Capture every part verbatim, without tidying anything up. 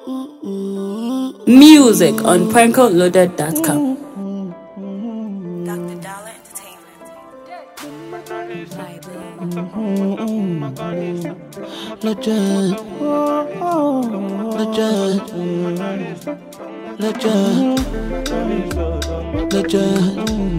Music on prankle loaded dot com. Doctor Dollar Entertainment. Legend, legend, legend, legend.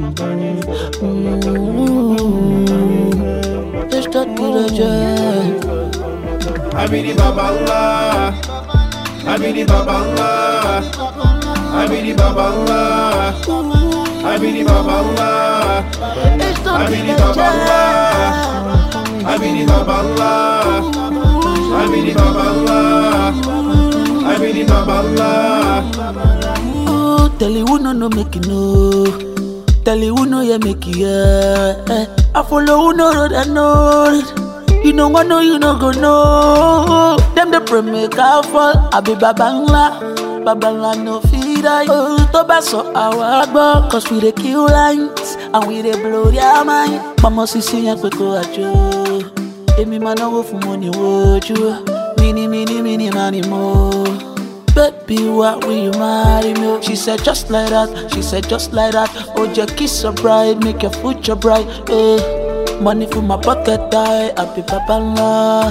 Let's start the legend. I be the Babala, I be the Babala, I be the Babala, I be the Babala, I be the Babala, I be the Babala, I be the Babala, I be the Babala. Oh, tell you who no no make you know. Tell you who know you make you yeah. I follow who know road I know. You know I know you no go know. Them the pray make I fall. I be Babangla, Babangla no feed I. Oh, Toba so our go. Cause we dey kill lines and we dey blow their mind. Mama sisi ya kweko ajo. Emi man go for money woju. Mini mini mini money more. Baby, why will you marry me? She said just like that. She said just like that. Oh, just kiss her bright, make your future bright. Uh, money for my pocket die. Happy Papa La.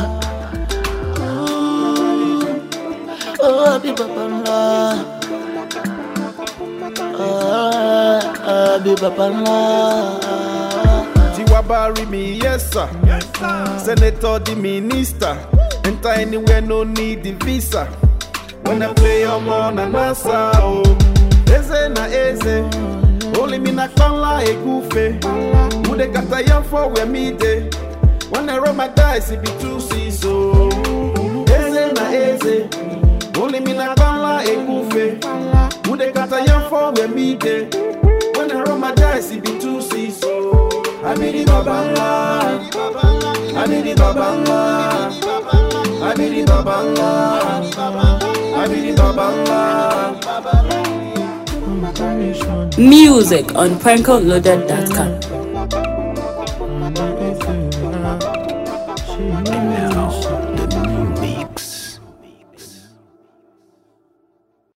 Oh, happy Papa La. Oh, happy Papa La. Tiwa bury me, yes sir. Yes, sir. Senator, the minister. Enter anywhere, no need the visa. When I play your on and answer, oh, eze na eze, only me na kala e goofy. Who they got a young for where me day? When I roll my dice, it be two C so. Eze na eze, only me na kala e goofy. Who they got a young for where me day? When I roll my dice, it be two C so. I be the Babangla, I be the Babangla, I be the Babangla. Music on prankle loaded dot com.